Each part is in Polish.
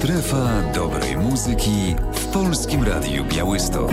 Strefa dobrej muzyki w Polskim Radiu Białystok.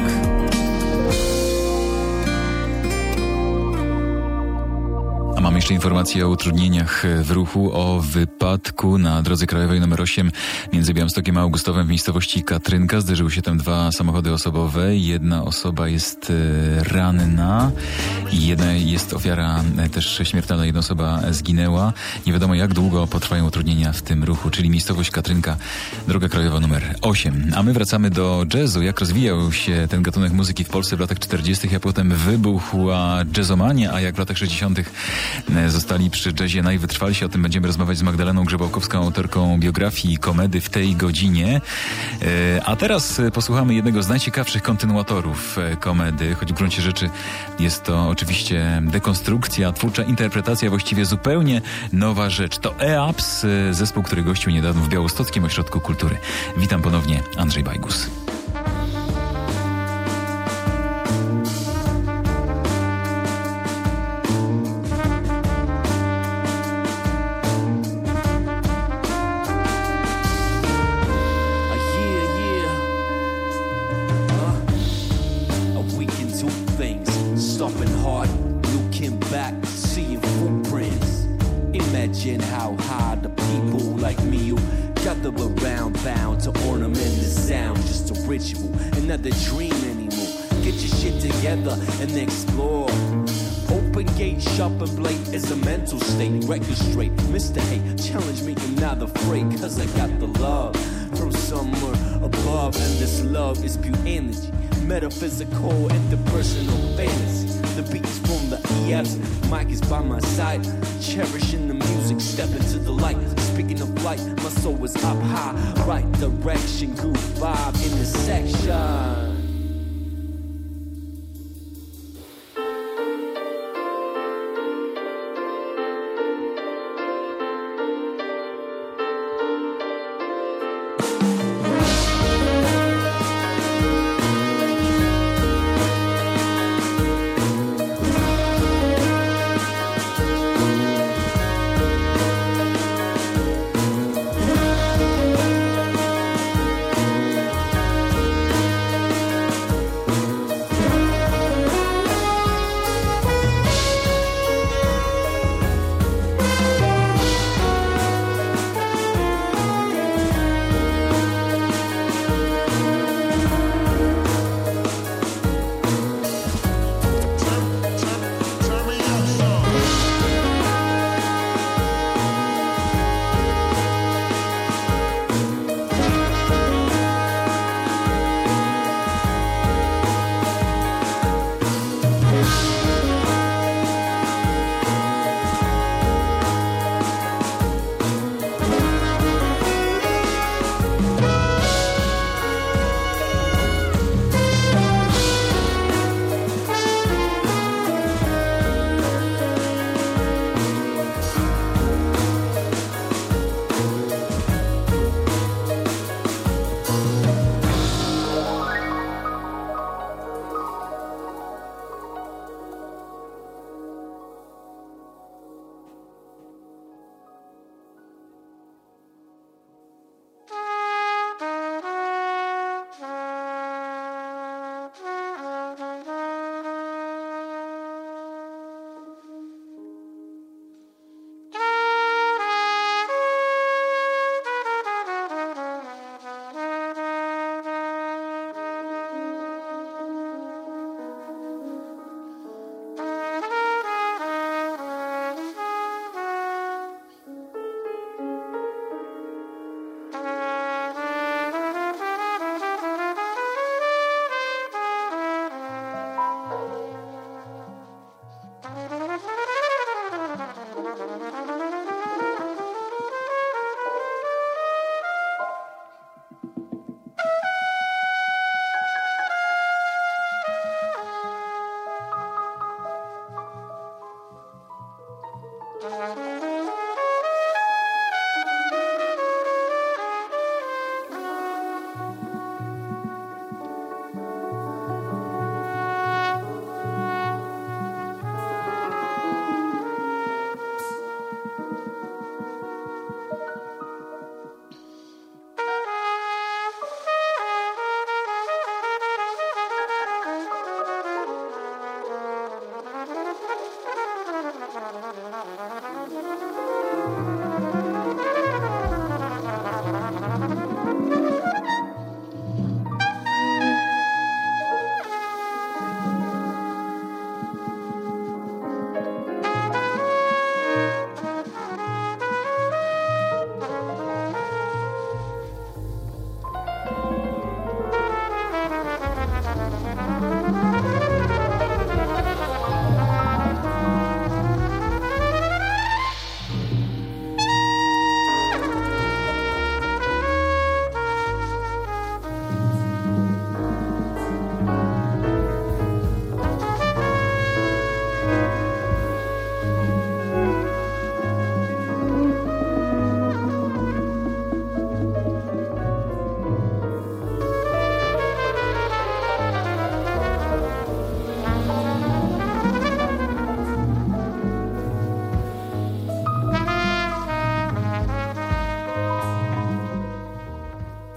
A mam jeszcze informację o utrudnieniach w ruchu, o wypadku na drodze krajowej nr 8 między Białymstokiem a Augustowem w miejscowości Katrynka. Zderzyły się tam dwa samochody osobowe. Jedna osoba jest ranna i jedna jest ofiara też śmiertelna. Jedna osoba zginęła. Nie wiadomo, jak długo potrwają utrudnienia w tym ruchu, czyli miejscowość Katrynka, droga krajowa nr 8. A my wracamy do jazzu. Jak rozwijał się ten gatunek muzyki w Polsce w latach 40., a potem wybuchła jazzomania, a jak w latach 60. zostali przy jazzie najwytrwalsi. O tym będziemy rozmawiać z Magdaleną Grzebałkowską, autorką biografii Komedy w tej godzinie. A teraz posłuchamy jednego z najciekawszych kontynuatorów Komedy, choć w gruncie rzeczy jest to oczywiście dekonstrukcja, twórcza interpretacja, właściwie zupełnie nowa rzecz. To EAPS, zespół, który gościł niedawno w Białostockim Ośrodku Kultury. Witam ponownie, Andrzej Bajgus. Imagine how high the people like me who gather around bound to ornament the sound. Just a ritual, another dream anymore. Get your shit together and explore. Open gate, sharp and blade is a mental state. Record straight, Mr. Hate, challenge me and not afraid. Cause I got the love from somewhere above. And this love is pure energy, metaphysical, interpersonal fantasy. The beats from the EFs, mic is by my side. Cherishing the music, step into the light. Speaking of light, my soul is up high. Right direction, groove vibe in the section.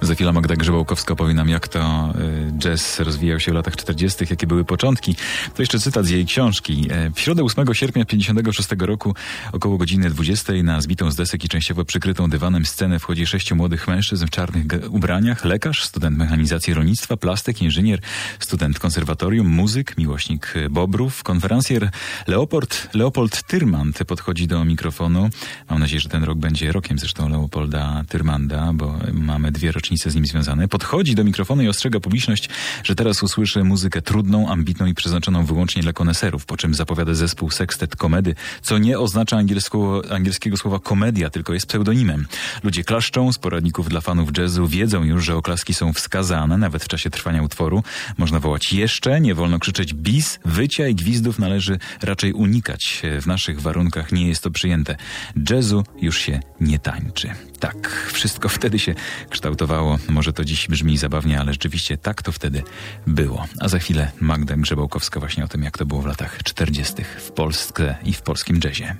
Za chwilę Magda Grzebałkowska opowie nam, jak to jazz rozwijał się w latach 40., jakie były początki. To jeszcze cytat z jej książki. W środę 8 sierpnia 1956 roku około godziny 20 na zbitą z desek i częściowo przykrytą dywanem scenę wchodzi 6 młodych mężczyzn w czarnych ubraniach. Lekarz, student mechanizacji rolnictwa, plastyk, inżynier, student konserwatorium, muzyk, miłośnik bobrów, konferencjer Leopold Tyrmand podchodzi do mikrofonu. Mam nadzieję, że ten rok będzie rokiem zresztą Leopolda Tyrmanda, bo mamy 2 rocznice z nim związane. Podchodzi do mikrofonu i ostrzega publiczność, że teraz usłyszy muzykę trudną, ambitną i przeznaczoną wyłącznie dla koneserów, po czym zapowiada zespół Sextet Komedy, co nie oznacza angielskiego słowa komedia, tylko jest pseudonimem. Ludzie klaszczą, z poradników dla fanów jazzu wiedzą już, że oklaski są wskazane, nawet w czasie trwania utworu. Można wołać jeszcze, nie wolno krzyczeć bis, wycia i gwizdów należy raczej unikać. W naszych warunkach nie jest to przyjęte. Jazzu już się nie tańczy. Tak, wszystko wtedy się kształtowało. Może to dziś brzmi zabawnie, ale rzeczywiście tak to wtedy było. A za chwilę Magda Grzebałkowska właśnie o tym, jak to było w latach 40. w Polsce i w polskim jazzie.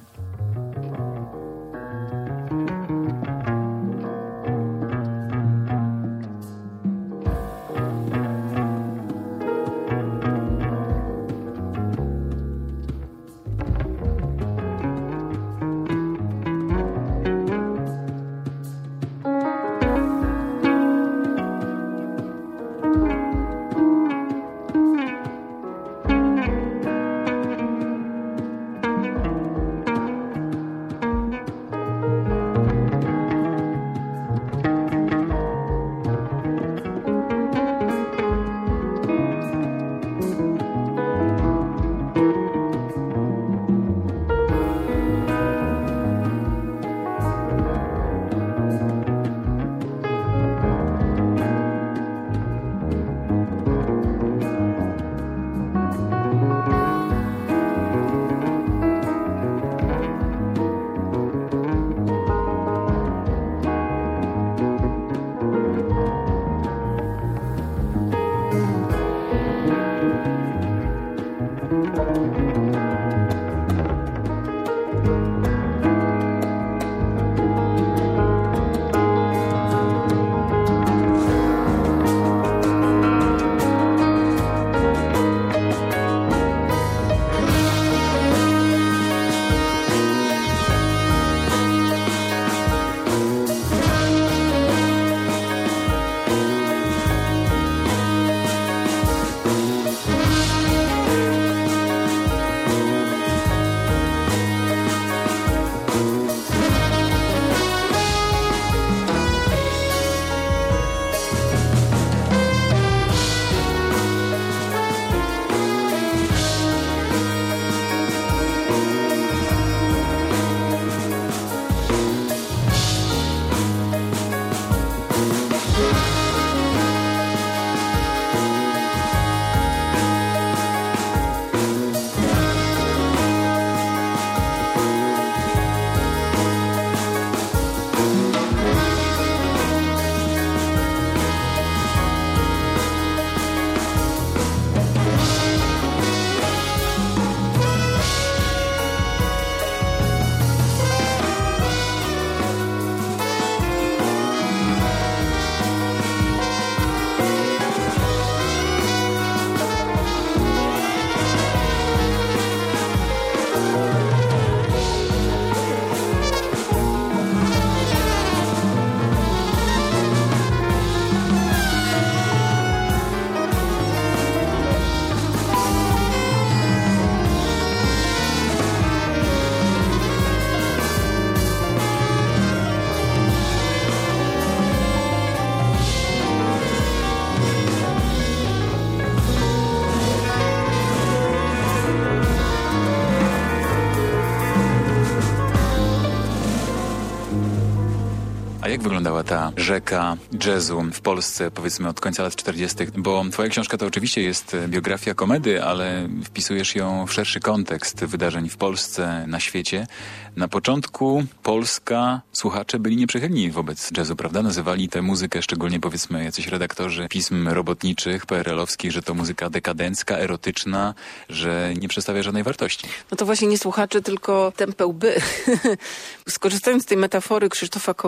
jak wyglądała ta rzeka jazzu w Polsce, powiedzmy od końca lat 40., bo twoja książka to oczywiście jest biografia komedy, ale wpisujesz ją w szerszy kontekst wydarzeń w Polsce, na świecie. Na początku Polska, słuchacze byli nieprzychylni wobec jazzu, prawda? Nazywali tę muzykę, szczególnie powiedzmy jacyś redaktorzy pism robotniczych, PRL-owskich, że to muzyka dekadencka, erotyczna, że nie przedstawia żadnej wartości. No to właśnie nie słuchacze, tylko tępe łby. Skorzystając z tej metafory Krzysztofa Komedy,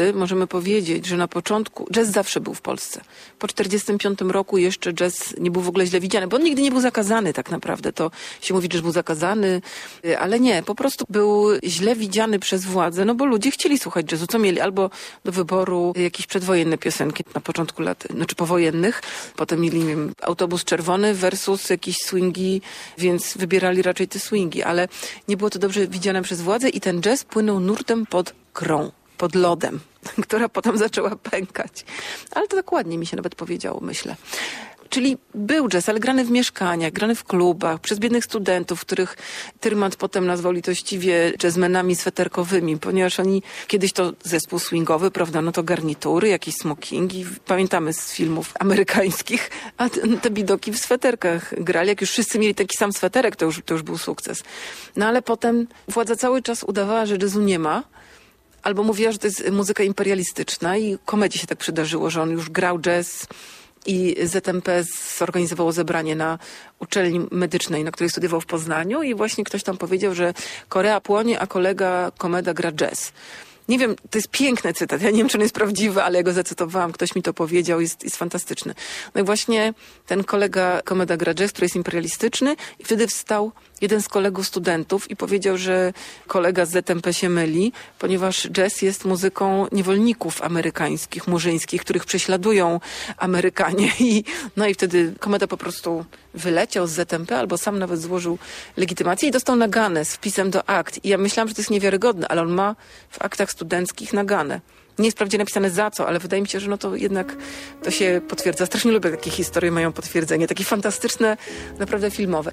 jazzowy możemy powiedzieć, że na początku jazz zawsze był w Polsce. Po 1945 roku jeszcze jazz nie był w ogóle źle widziany, bo on nigdy nie był zakazany tak naprawdę. To się mówi, że był zakazany, ale nie, po prostu był źle widziany przez władze, no bo ludzie chcieli słuchać jazzu, co mieli albo do wyboru jakieś przedwojenne piosenki na początku lat, znaczy powojennych, potem mieli, nie wiem, Autobus Czerwony versus jakieś swingi, więc wybierali raczej te swingi, ale nie było to dobrze widziane przez władze i ten jazz płynął nurtem pod grą, pod lodem, która potem zaczęła pękać. Ale to tak ładnie mi się nawet powiedziało, myślę. Czyli był jazz, ale grany w mieszkaniach, grany w klubach, przez biednych studentów, których Tyrmand potem nazwał litościwie jazzmenami sweterkowymi, ponieważ oni, kiedyś to zespół swingowy, prawda, no to garnitury, jakieś smokingi, pamiętamy z filmów amerykańskich, a te bidoki w sweterkach grali. Jak już wszyscy mieli taki sam sweterek, to już był sukces. No ale potem władza cały czas udawała, że jazzu nie ma, albo mówiła, że to jest muzyka imperialistyczna i komedii się tak przydarzyło, że on już grał jazz i ZMP zorganizowało zebranie na uczelni medycznej, na której studiował w Poznaniu i właśnie ktoś tam powiedział, że Korea płonie, a kolega Komeda gra jazz. Nie wiem, to jest piękny cytat, ja nie wiem, czy on jest prawdziwy, ale ja go zacytowałam, ktoś mi to powiedział, jest fantastyczny. No i właśnie ten kolega Komeda gra jazz, który jest imperialistyczny i wtedy wstał jeden z kolegów studentów i powiedział, że kolega z ZMP się myli, ponieważ jazz jest muzyką niewolników amerykańskich, murzyńskich, których prześladują Amerykanie. No i wtedy Komeda po prostu wyleciał z ZMP albo sam nawet złożył legitymację i dostał naganę z wpisem do akt. I ja myślałam, że to jest niewiarygodne, ale on ma w aktach studenckich naganę. Nie jest wprawdzie napisane za co, ale wydaje mi się, że no to jednak to się potwierdza. Strasznie lubię takie historie, mają potwierdzenie, takie fantastyczne, naprawdę filmowe.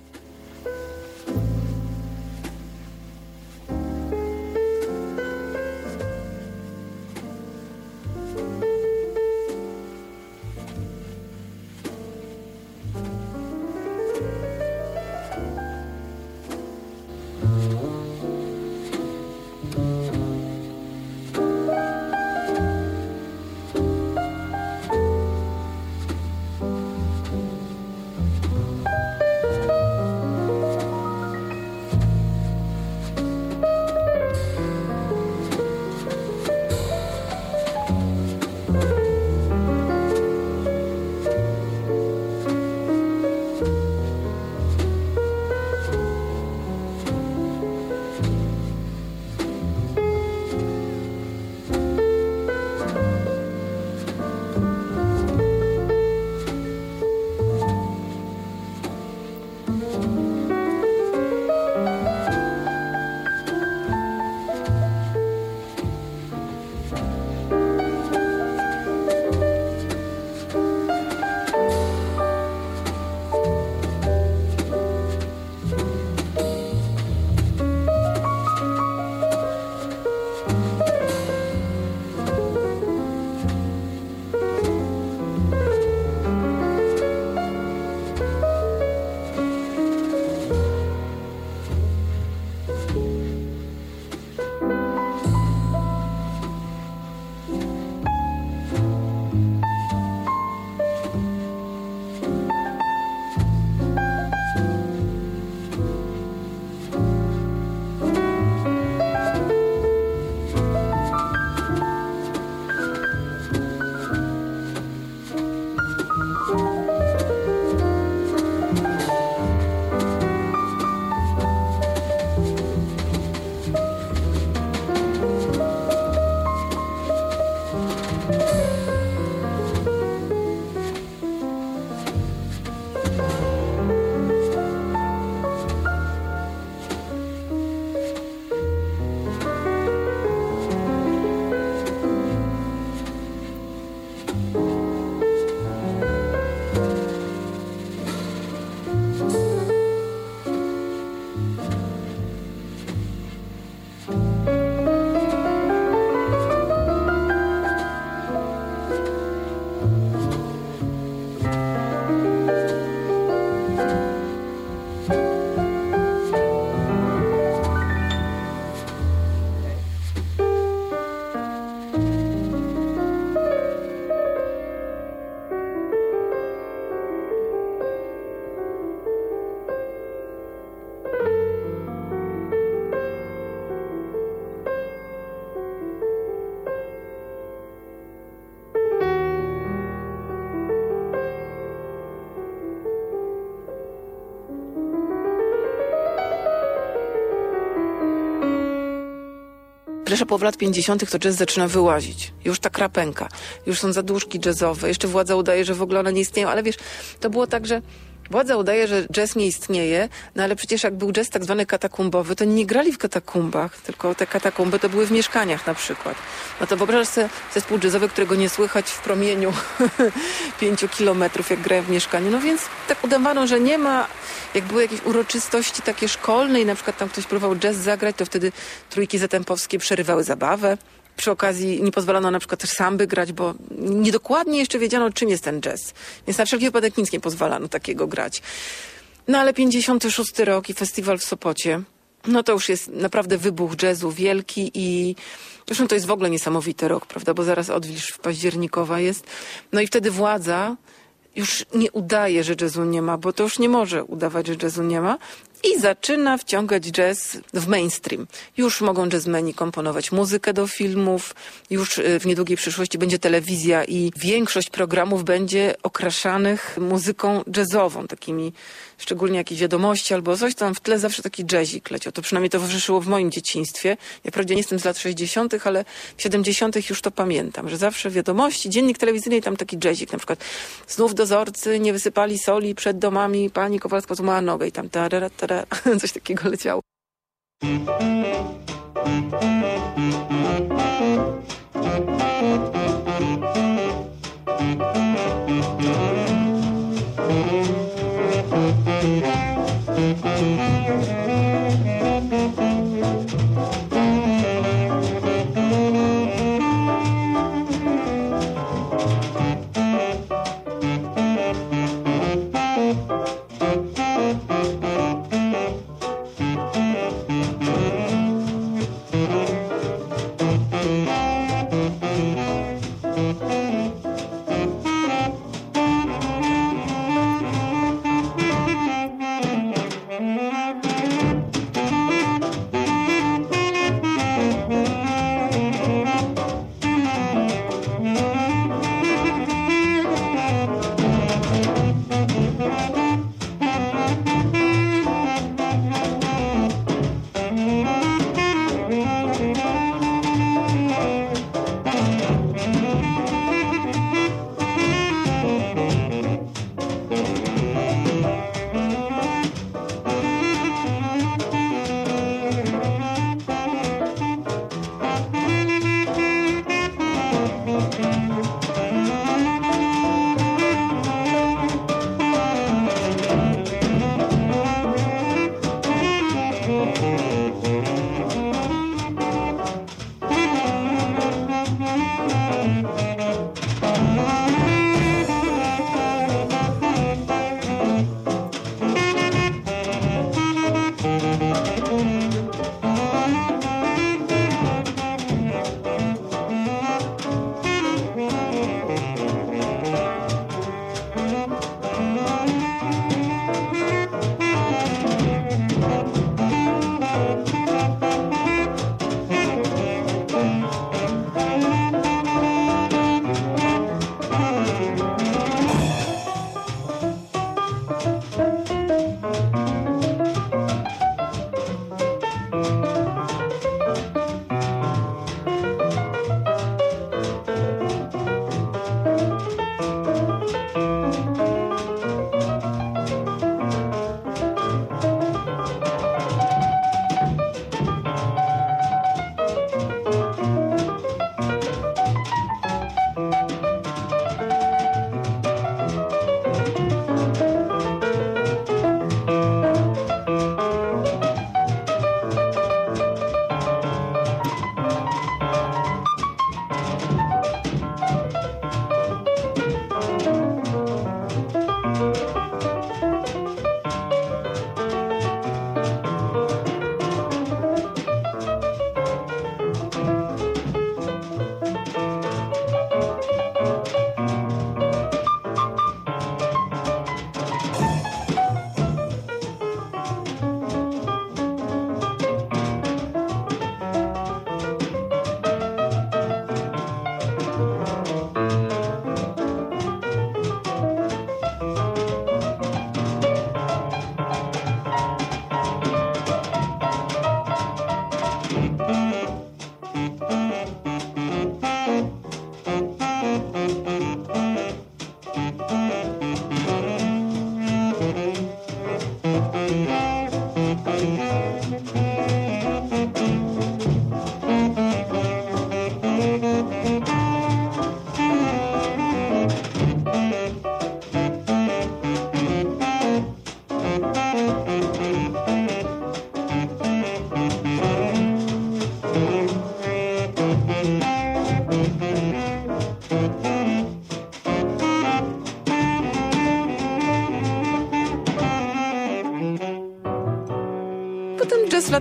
Pierwsza połowa lat 50. to jazz zaczyna wyłazić. Już ta krapęka. Już są zaduszki jazzowe. Jeszcze władza udaje, że w ogóle one nie istnieją. Ale wiesz, to było tak, że władza udaje, że jazz nie istnieje, no ale przecież jak był jazz tak zwany katakumbowy, to nie grali w katakumbach, tylko te katakumby to były w mieszkaniach na przykład. No to wyobrażasz sobie zespół jazzowy, którego nie słychać w promieniu 5 kilometrów, jak grają w mieszkaniu. No więc tak udawano, że nie ma, jak były jakieś uroczystości takie szkolne i na przykład tam ktoś próbował jazz zagrać, to wtedy trójki zatępowskie przerywały zabawę. Przy okazji nie pozwalano na przykład też samby grać, bo niedokładnie jeszcze wiedziano, czym jest ten jazz. Więc na wszelki wypadek nic nie pozwalano takiego grać. No ale 56 rok i festiwal w Sopocie, no to już jest naprawdę wybuch jazzu wielki i zresztą to jest w ogóle niesamowity rok, prawda, bo zaraz odwilż październikowa jest. No i wtedy władza już nie udaje, że jazzu nie ma, bo to już nie może udawać, że jazzu nie ma. I zaczyna wciągać jazz w mainstream. Już mogą jazzmeni komponować muzykę do filmów, już w niedługiej przyszłości będzie telewizja i większość programów będzie okraszanych muzyką jazzową, takimi szczególnie jakieś wiadomości albo coś, tam w tle zawsze taki jazzik leciał. To przynajmniej towarzyszyło w moim dzieciństwie. Ja wprawdzie nie jestem z lat 60., ale w 70. już to pamiętam, że zawsze wiadomości, dziennik telewizyjny i tam taki jazzik, na przykład znów dozorcy nie wysypali soli przed domami, pani Kowalska złamała nogę i tam coś takiego leciało.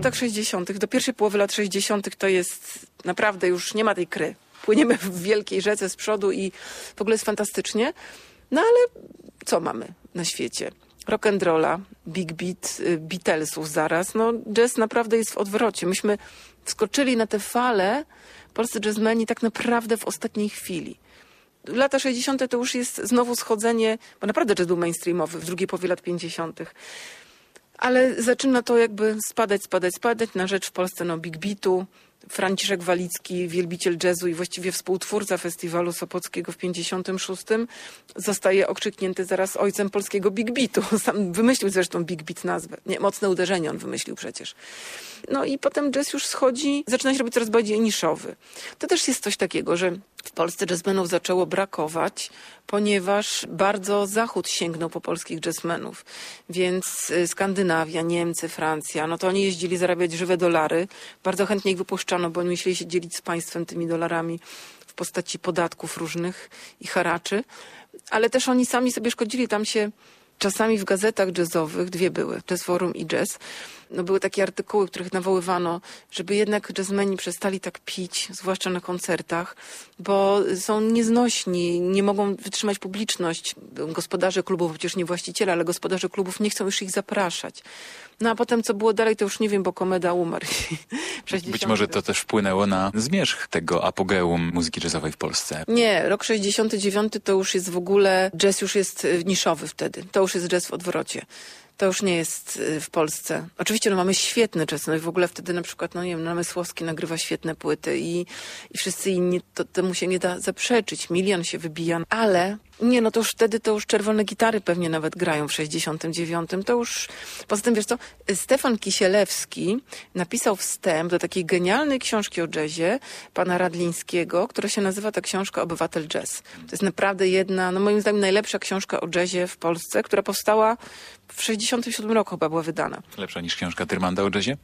latach 60., do pierwszej połowy lat 60. to jest naprawdę już nie ma tej kry. Płyniemy w wielkiej rzece z przodu i w ogóle jest fantastycznie. No ale co mamy na świecie? Rock'n'rolla, big beat, Beatlesów zaraz. No jazz naprawdę jest w odwrocie. Myśmy wskoczyli na tę falę, polscy jazzmeni, tak naprawdę w ostatniej chwili. Lata 60. to już jest znowu schodzenie, bo naprawdę jazz był mainstreamowy w drugiej połowie lat 50. Ale zaczyna to jakby spadać na rzecz w Polsce big beatu. Franciszek Walicki, wielbiciel jazzu i właściwie współtwórca festiwalu sopockiego w 56, zostaje okrzyknięty zaraz ojcem polskiego big beatu. Sam wymyślił zresztą big beat nazwę. Nie, mocne uderzenie on wymyślił przecież. No i potem jazz już schodzi, zaczyna się robić coraz bardziej niszowy. To też jest coś takiego, że w Polsce jazzmenów zaczęło brakować, ponieważ bardzo Zachód sięgnął po polskich jazzmenów. Więc Skandynawia, Niemcy, Francja, no to oni jeździli zarabiać żywe dolary. Bardzo chętnie ich wypuszczano, bo oni musieli się dzielić z państwem tymi dolarami w postaci podatków różnych i haraczy. Ale też oni sami sobie szkodzili. Tam się czasami w gazetach jazzowych, dwie były, Jazz Forum i Jazz, no były takie artykuły, w których nawoływano, żeby jednak jazzmeni przestali tak pić, zwłaszcza na koncertach, bo są nieznośni, nie mogą wytrzymać publiczność. Gospodarze klubów, przecież nie właściciele, ale gospodarze klubów nie chcą już ich zapraszać. No a potem co było dalej, to już nie wiem, bo Komeda umarł. Być może to też wpłynęło na zmierzch tego apogeum muzyki jazzowej w Polsce. Nie, rok 69 to już jest w ogóle, jazz już jest niszowy wtedy. To już jest jazz w odwrocie. To już nie jest w Polsce. Oczywiście mamy świetny jazz, no i w ogóle wtedy na przykład, no nie wiem, Namysłowski nagrywa świetne płyty i wszyscy inni, temu się nie da zaprzeczyć. Milion się wybija, ale nie, no to już wtedy to już czerwone gitary pewnie nawet grają w 69. To już, poza tym wiesz co, Stefan Kisielewski napisał wstęp do takiej genialnej książki o jazzie pana Radlińskiego, która się nazywa ta książka Obywatel Jazz. To jest naprawdę jedna, no moim zdaniem najlepsza książka o jazzie w Polsce, która powstała w 67 roku chyba była wydana. Lepsza niż książka Tyrmanda o jazzie?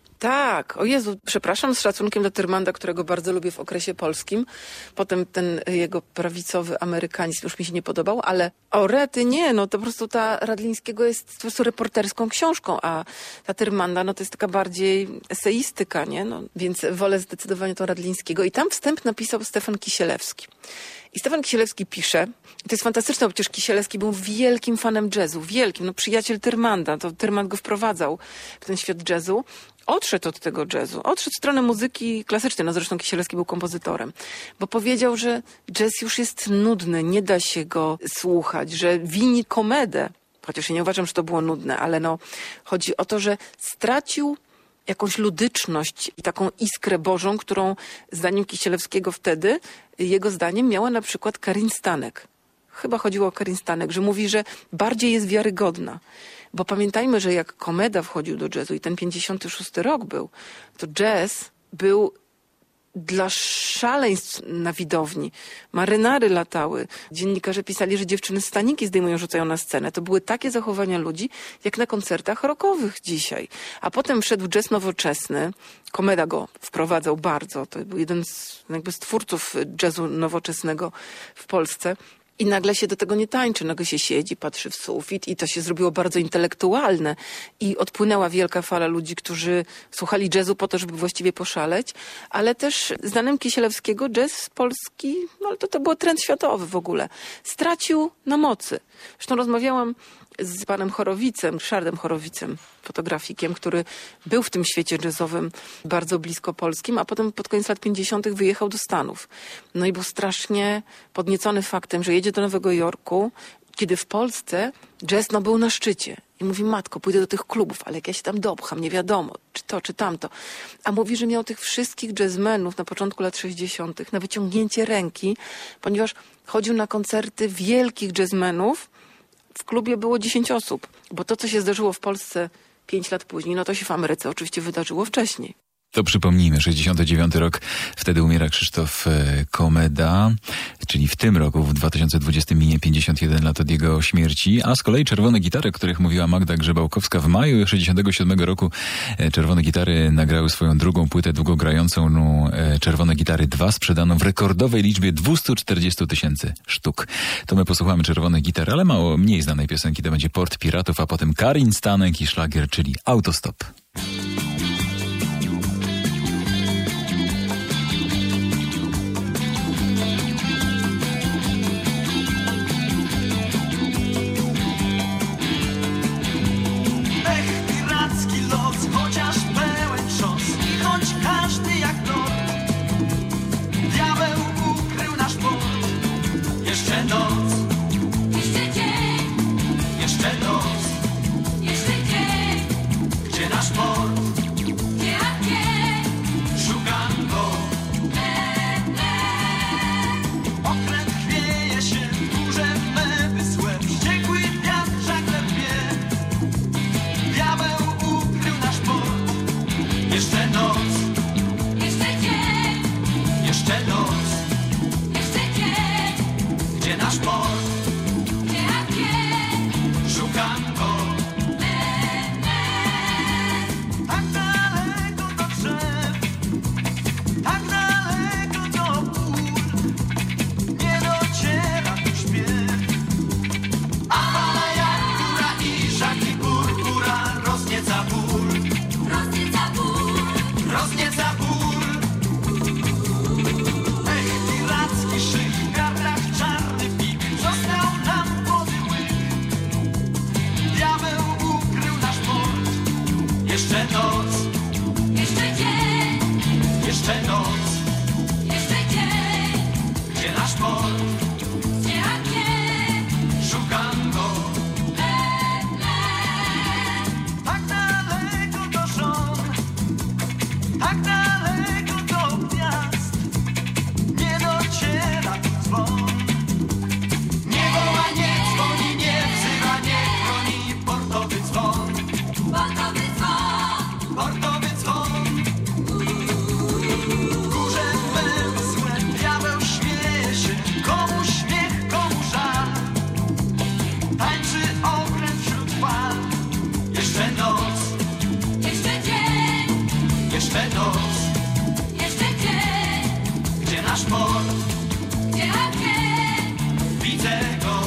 Tak, o Jezu, przepraszam, z szacunkiem do Tyrmanda, którego bardzo lubię w okresie polskim. Potem ten jego prawicowy amerykanizm już mi się nie podobał, ale o rety nie, no to po prostu ta Radlińskiego jest po prostu reporterską książką, a ta Tyrmanda, no to jest taka bardziej eseistyka, nie? No, więc wolę zdecydowanie tą Radlińskiego. I tam wstęp napisał Stefan Kisielewski. I Stefan Kisielewski pisze, i to jest fantastyczne, bo przecież Kisielewski był wielkim fanem jazzu, wielkim, no przyjaciel Tyrmanda, to Tyrmand go wprowadzał w ten świat jazzu. Odszedł od tego jazzu, odszedł w stronę muzyki klasycznej, no zresztą Kisielewski był kompozytorem, bo powiedział, że jazz już jest nudny, nie da się go słuchać, że wini komedę, chociaż ja nie uważam, że to było nudne, ale no chodzi o to, że stracił jakąś ludyczność i taką iskrę Bożą, którą zdaniem Kisielewskiego wtedy, jego zdaniem miała na przykład Karin Stanek. Chyba chodziło o Karin Stanek, że mówi, że bardziej jest wiarygodna. Bo pamiętajmy, że jak Komeda wchodził do jazzu i ten 56 rok był, to jazz był dla szaleństw na widowni. Marynary latały. Dziennikarze pisali, że dziewczyny staniki zdejmują, rzucają na scenę. To były takie zachowania ludzi, jak na koncertach rockowych dzisiaj. A potem wszedł jazz nowoczesny. Komeda go wprowadzał bardzo. To był jeden z twórców jazzu nowoczesnego w Polsce. I nagle się do tego nie tańczy, nagle się siedzi, patrzy w sufit i to się zrobiło bardzo intelektualne. I odpłynęła wielka fala ludzi, którzy słuchali jazzu po to, żeby właściwie poszaleć, ale też znanym Kisielewskiego jazz polski, no ale to był trend światowy w ogóle, stracił na mocy. Zresztą rozmawiałam z panem Horowicem, Ryszardem Horowicem, fotografikiem, który był w tym świecie jazzowym bardzo blisko polskim, a potem pod koniec lat 50. wyjechał do Stanów. No i był strasznie podniecony faktem, że jedzie do Nowego Jorku, kiedy w Polsce jazz był na szczycie. I mówi, matko, pójdę do tych klubów, ale jak ja się tam dopcham, nie wiadomo, czy to, czy tamto. A mówi, że miał tych wszystkich jazzmenów na początku lat 60. na wyciągnięcie ręki, ponieważ chodził na koncerty wielkich jazzmenów. W klubie było 10 osób, bo to, co się zdarzyło w Polsce 5 lat później, no to się w Ameryce oczywiście wydarzyło wcześniej. To przypomnijmy, 69 rok, wtedy umiera Krzysztof Komeda, czyli w tym roku, w 2020 minie 51 lat od jego śmierci, a z kolei czerwone gitary, o których mówiła Magda Grzebałkowska, w maju 67 roku czerwone gitary nagrały swoją drugą płytę długogrającą Czerwone Gitary 2, sprzedaną w rekordowej liczbie 240 000 sztuk. To my posłuchamy czerwonych gitar, ale mniej znanej piosenki, to będzie Port Piratów, a potem Karin Stanek i szlagier, czyli Autostop. port. Gdzie a gdzie? Szukam go. Tak daleko do żon, tak daleko do gwiazd, nie dociera dzwon. Nie woła, nie dzwoni, nie wzywa, nie chroni portowy dzwon. Portowy dzwon. Portowy dzwon. W górze węzłem diabeł śmieje się, komu śmiech, komu żal. Tańczy okręt wśród fal. Jeszcze noc, jeszcze dzień, jeszcze noc, jeszcze dzień. Gdzie nasz port? Gdzie a gdzie? Widzę go.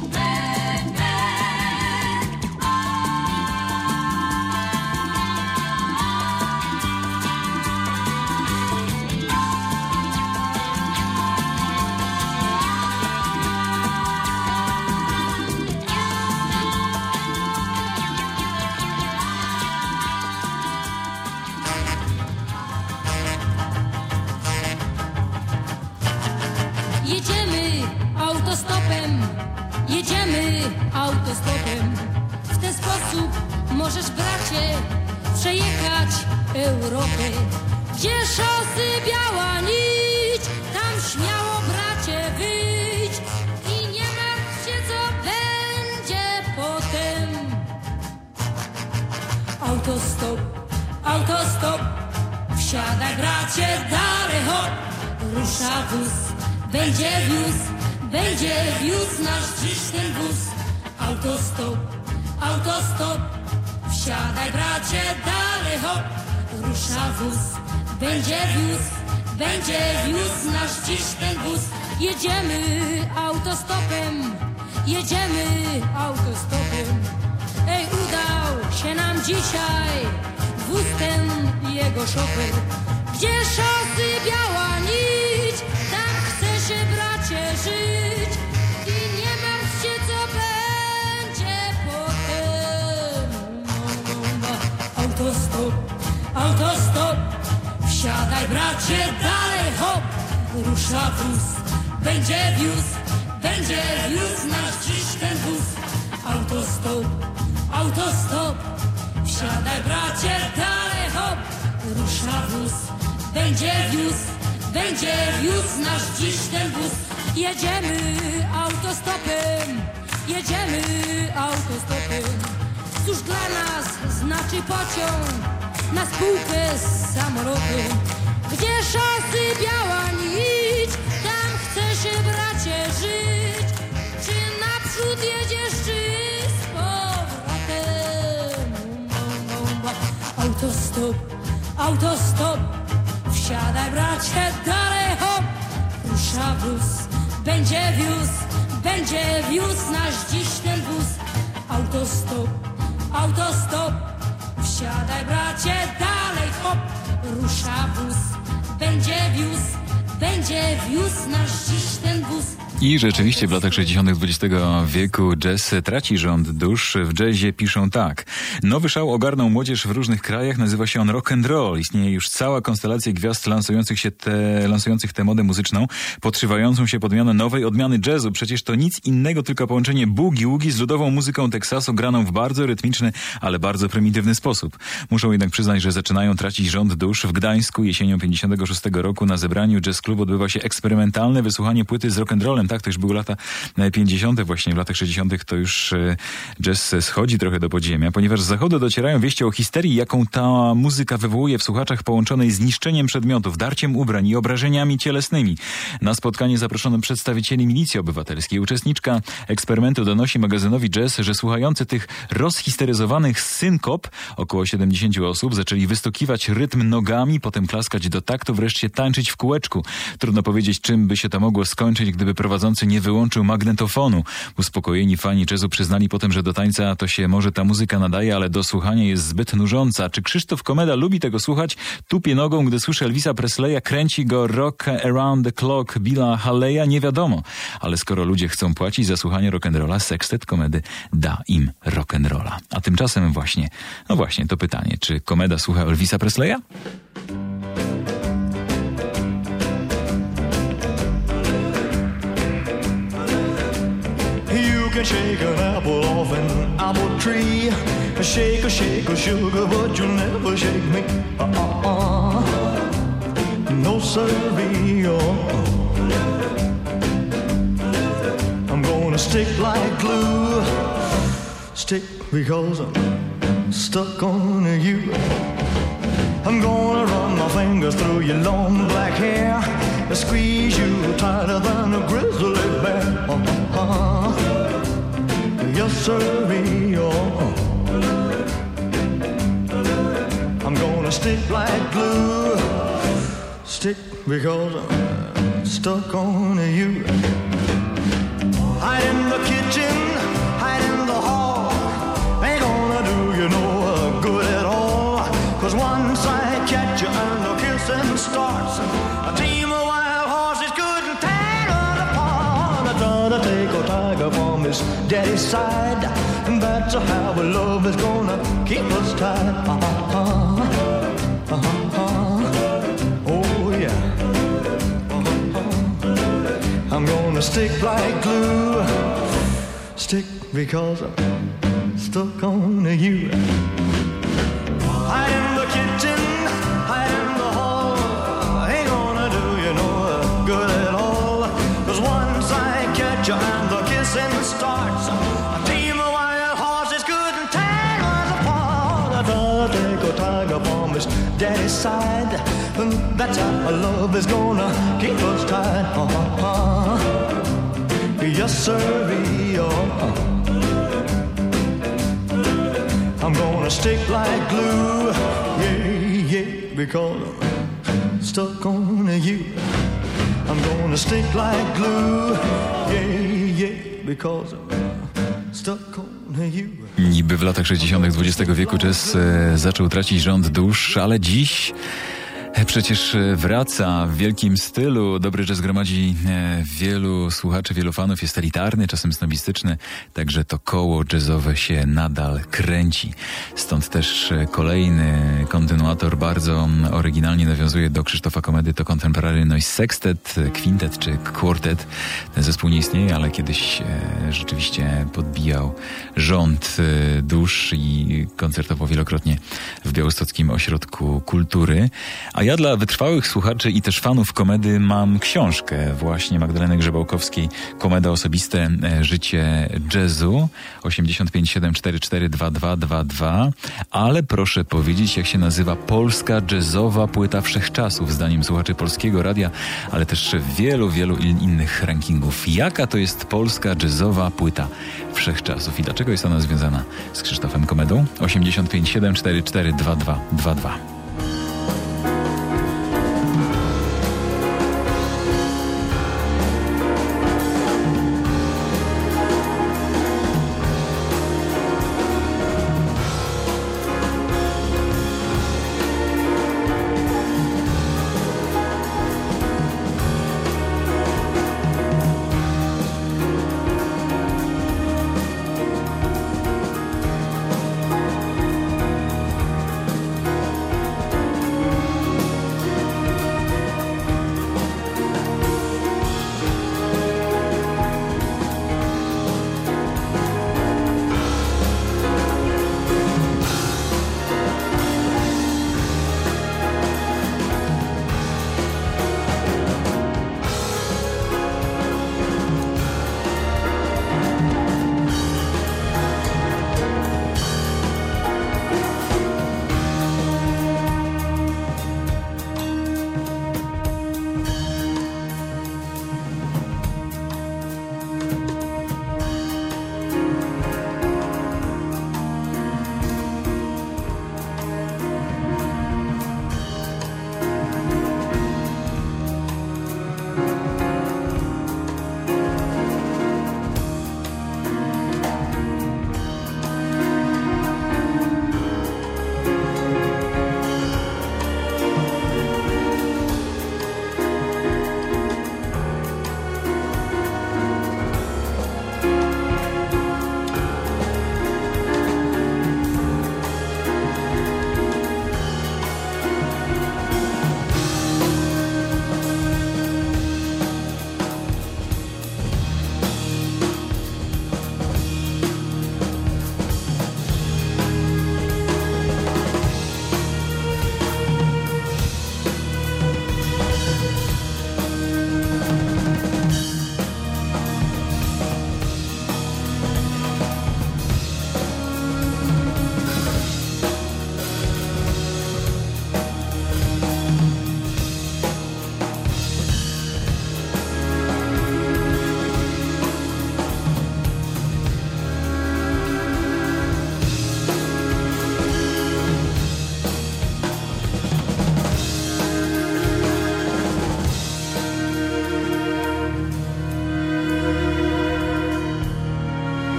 Jedziemy autostopem, jedziemy autostopem. W ten sposób możesz, bracie, przejechać Europę. Gdzie szosy biała nić, tam śmiało, bracie, wyjdź. I nie martw się, co będzie potem. Autostop, autostop, wsiadaj, bracie, dalej hop. Rusza wóz, będzie wiózł nasz dziś ten wóz. Autostop, autostop, wsiadaj, bracie, dalej hop. Rusza wóz, będzie wiózł nasz dziś ten wóz. Jedziemy autostopem, jedziemy autostopem. Ej, udał się nam dzisiaj wóz ten i jego szofer. Gdzie szosy biała nić, tam chce się, bracie, żyć. I nie martw się, co będzie potem. Autostop, autostop, wsiadaj, bracie, dalej hop. Rusza wóz, będzie wiózł nasz dziś ten wóz. Autostop, autostop, wsiadaj, bracie, dalej hop. Rusza wóz, będzie wiózł nasz dziś ten wóz. Jedziemy autostopem, jedziemy autostopem. Cóż dla nas znaczy pociąg na spółkę z samolotem? Gdzie szosy biała nić, tam chce się, bracie, żyć. Czy naprzód jedziesz, czy z powrotem? Autostop, autostop, wsiadaj, bracie, dalej hop. Rusza wóz, będzie wiózł nasz dziś ten wóz. Autostop, autostop, wsiadaj, bracie, dalej hop. Rusza wóz, będzie wiózł nasz dziś ten wóz. I rzeczywiście w latach 60. XX wieku jazz traci rząd dusz. W jazzie piszą tak. Nowy szał ogarnął młodzież w różnych krajach, nazywa się on rock and roll. Istnieje już cała konstelacja gwiazd lansujących tę modę muzyczną, podszywającą się pod mianę nowej odmiany jazzu. Przecież to nic innego, tylko połączenie boogie-woogie z ludową muzyką Teksasu, graną w bardzo rytmiczny, ale bardzo prymitywny sposób. Muszą jednak przyznać, że zaczynają tracić rząd dusz. W Gdańsku jesienią 56 roku na zebraniu jazz klubu odbywa się eksperymentalne wysłuchanie płyty z rock and rollem. Tak, to już były lata 50. Właśnie w latach 60. to już jazz schodzi trochę do podziemia, ponieważ z zachodu docierają wieści o histerii, jaką ta muzyka wywołuje w słuchaczach, połączonej z niszczeniem przedmiotów, darciem ubrań i obrażeniami cielesnymi. Na spotkanie zaproszono przedstawicieli milicji obywatelskiej. Uczestniczka eksperymentu donosi magazynowi Jazz, że słuchający tych rozhisteryzowanych synkop, około 70 osób, zaczęli wystukiwać rytm nogami, potem klaskać do taktu, wreszcie tańczyć w kółeczku. Trudno powiedzieć, czym by się to mogło skończyć, gdyby prowadzący nie wyłączył magnetofonu. Uspokojeni fani jazzu przyznali potem, że do tańca to się może ta muzyka nadaje, ale do słuchania jest zbyt nużąca. Czy Krzysztof Komeda lubi tego słuchać? Tupie nogą, gdy słyszy Elvisa Presleya, kręci go Rock Around the Clock Billa Haleya? Nie wiadomo. Ale skoro ludzie chcą płacić za słuchanie rock'n'rolla, sekstet Komedy da im rock'n'rolla. A tymczasem właśnie, no właśnie, to pytanie, czy Komeda słucha Elvisa Presleya? can shake an apple off an apple tree. Shake a sugar, but you'll never shake me. No siree, I'm gonna stick like glue. Stick because I'm stuck on you. I'm gonna run my fingers through your long black hair, squeeze you tighter than a grizzly bear. Yes, sirree, I'm gonna stick like glue. Stick because I'm stuck on you. Hide in the kitchen, hide in the hall. Ain't gonna do you no good at all. 'Cause once I catch you and the kissing starts, a team of wild horses couldn't tear us apart. I try to take a tiger from his daddy's side, and that's how love is gonna keep us tied. Oh yeah. I'm gonna stick like glue. Stick because I'm stuck on you. Hide in the kitchen, hide in the hall. Ain't gonna do you no good at all. 'Cause once I catch you and the kissing starts, a team of wild horses couldn't tear us apart. I try to take a tiger from his daddy's side, and that's how love is gonna keep us tied. Yes, sirree, I'm gonna stick like glue, yeah, yeah, because I'm stuck on you. I'm gonna stick like glue, yeah, yeah, because I'm stuck on you. Niby w latach 60. XX wieku jazz zaczął tracić rząd dusz, ale dziś przecież wraca w wielkim stylu. Dobry jazz gromadzi wielu słuchaczy, wielu fanów, jest elitarny, czasem snobistyczny, także to koło jazzowe się nadal kręci. Stąd też kolejny kontynuator bardzo oryginalnie nawiązuje do Krzysztofa Komedy, to Contemporary Noise Sextet, Quintet czy Quartet. Ten zespół nie istnieje, ale kiedyś rzeczywiście podbijał rząd dusz i koncertował wielokrotnie w Białostockim Ośrodku Kultury. A ja dla wytrwałych słuchaczy i też fanów komedy mam książkę właśnie Magdaleny Grzebałkowskiej, Komeda osobiste, życie jazzu, 85 744 2222, ale proszę powiedzieć, jak się nazywa polska jazzowa płyta wszechczasów, zdaniem słuchaczy Polskiego Radia, ale też wielu innych rankingów. Jaka to jest polska jazzowa płyta wszechczasów i dlaczego jest ona związana z Krzysztofem Komedą? 85 744 2222.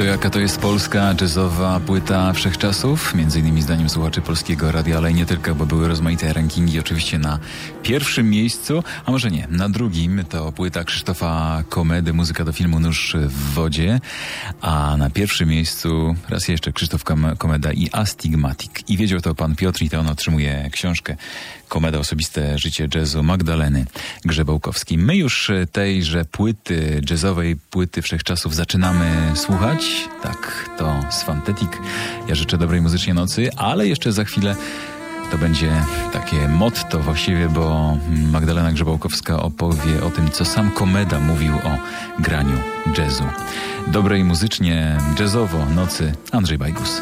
to jaka to jest polska jazzowa płyta wszechczasów, między innymi zdaniem słuchaczy Polskiego Radia, ale i nie tylko, bo były rozmaite rankingi. Oczywiście na pierwszym miejscu, a może nie, na drugim to płyta Krzysztofa Komedy, muzyka do filmu Nóż w wodzie, a na pierwszym miejscu raz jeszcze Krzysztof Komeda i Astigmatic. I wiedział to pan Piotr i to on otrzymuje książkę Komeda, osobiste życie jazzu Magdaleny Grzebałkowskiej. My już tejże płyty, jazzowej płyty wszechczasów zaczynamy słuchać. Tak, to z Fantetic. Ja życzę dobrej muzycznie nocy, ale jeszcze za chwilę to będzie takie motto właściwie, bo Magdalena Grzebałkowska opowie o tym, co sam Komeda mówił o graniu jazzu. Dobrej muzycznie, jazzowo nocy, Andrzej Bajgus.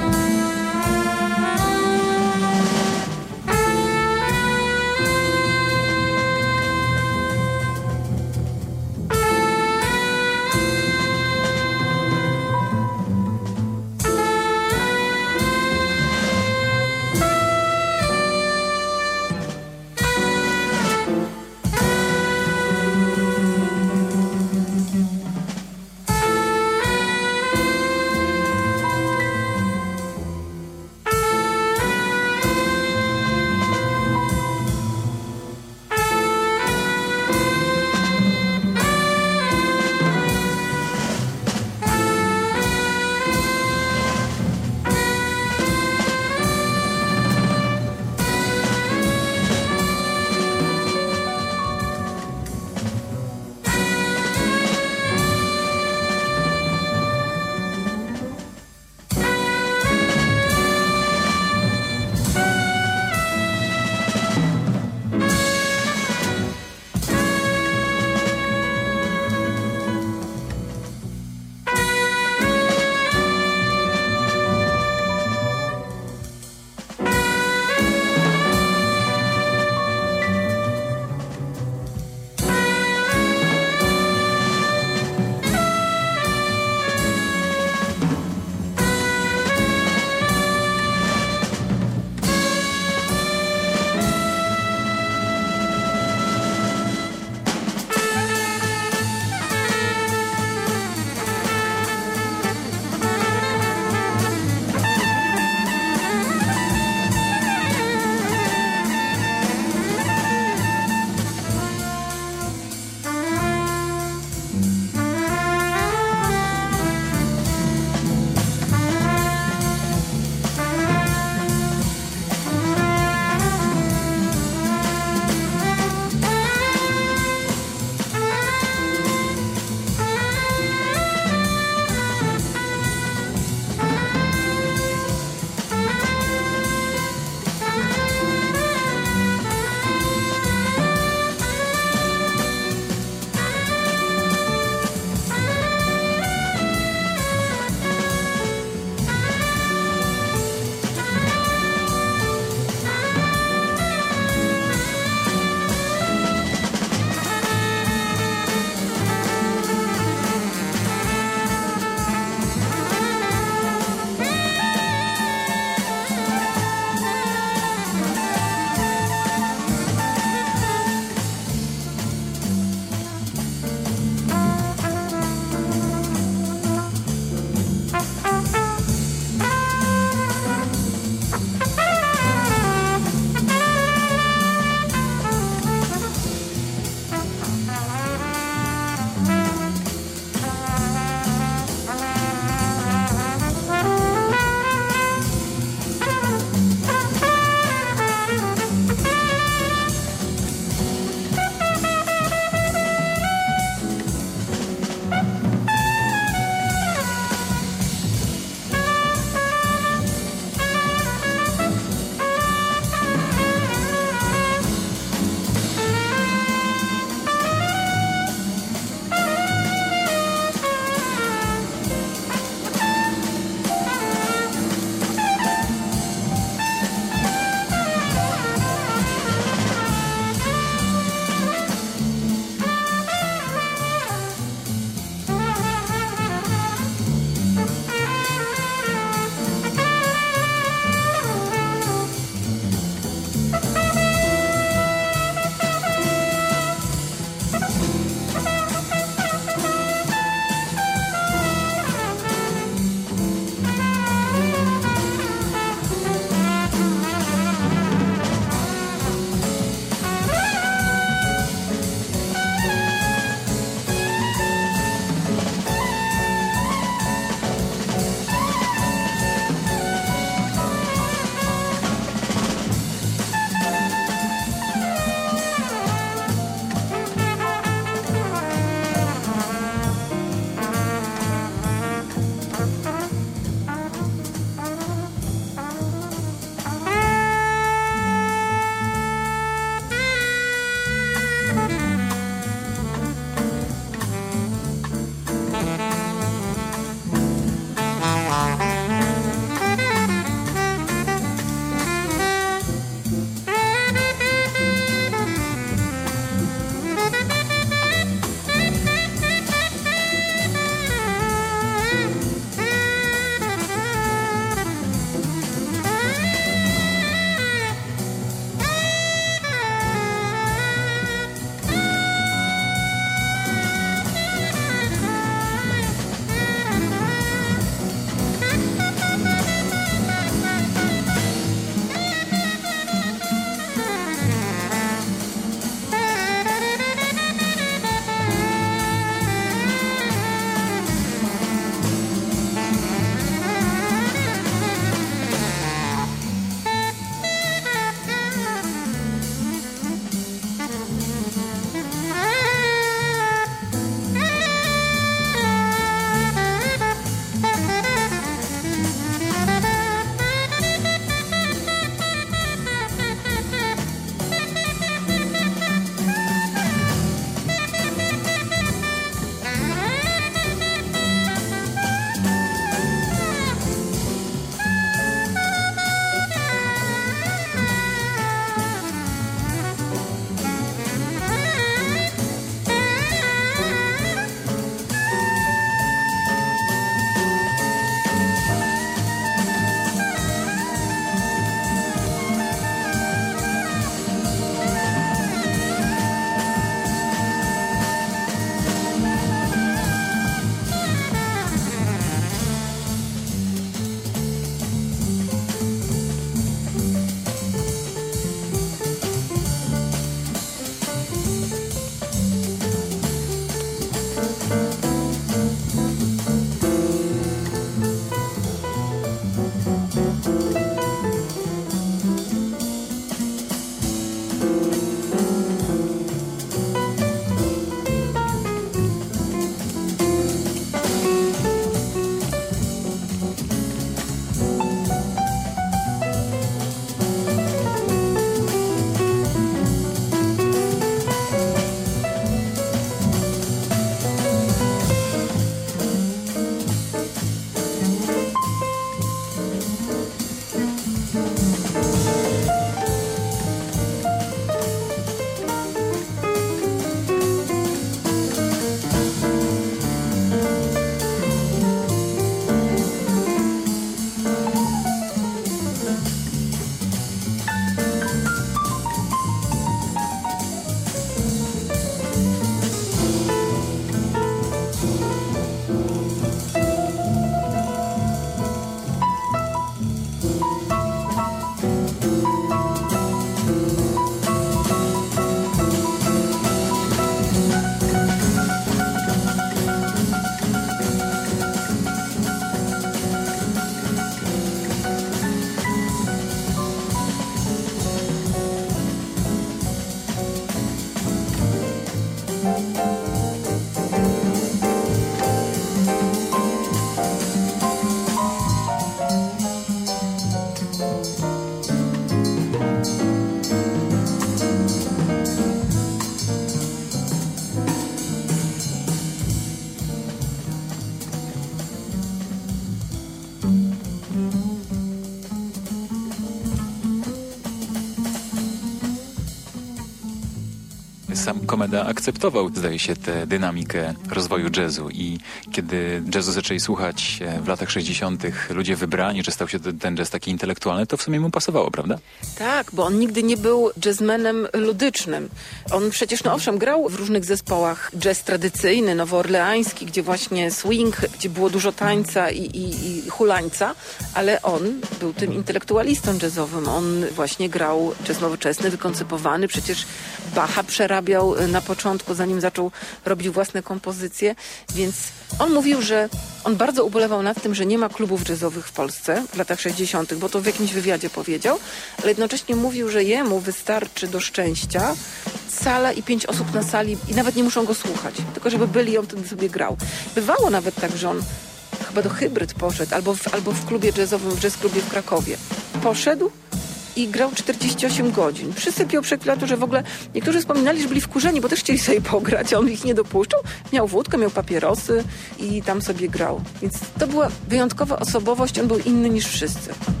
sam Komeda akceptował, zdaje się, tę dynamikę rozwoju jazzu i kiedy jazzu zaczęli słuchać w latach 60. ludzie wybrani, że stał się ten jazz taki intelektualny, to w sumie mu pasowało, prawda? Tak, bo on nigdy nie był jazzmenem ludycznym. On przecież, no owszem, grał w różnych zespołach jazz tradycyjny, nowoorleański, gdzie właśnie swing, gdzie było dużo tańca i hulańca, ale on był tym intelektualistą jazzowym. On właśnie grał jazz nowoczesny, wykoncypowany. Przecież Bacha przerabiał na początku, zanim zaczął robić własne kompozycje, więc on mówił, że on bardzo ubolewał nad tym, że nie ma klubów jazzowych w Polsce w latach 60., bo to w jakimś wywiadzie powiedział, ale jednocześnie mówił, że jemu wystarczy do szczęścia sala i 5 osób na sali i nawet nie muszą go słuchać, tylko żeby byli i on wtedy sobie grał. Bywało nawet tak, że on chyba do Hybryd poszedł, albo w klubie jazzowym, w jazz klubie w Krakowie. Poszedł i grał 48 godzin. Przysypiał przy klawiaturze, w ogóle niektórzy wspominali, że byli wkurzeni, bo też chcieli sobie pograć, a on ich nie dopuszczał. Miał wódkę, miał papierosy i tam sobie grał. Więc to była wyjątkowa osobowość, on był inny niż wszyscy.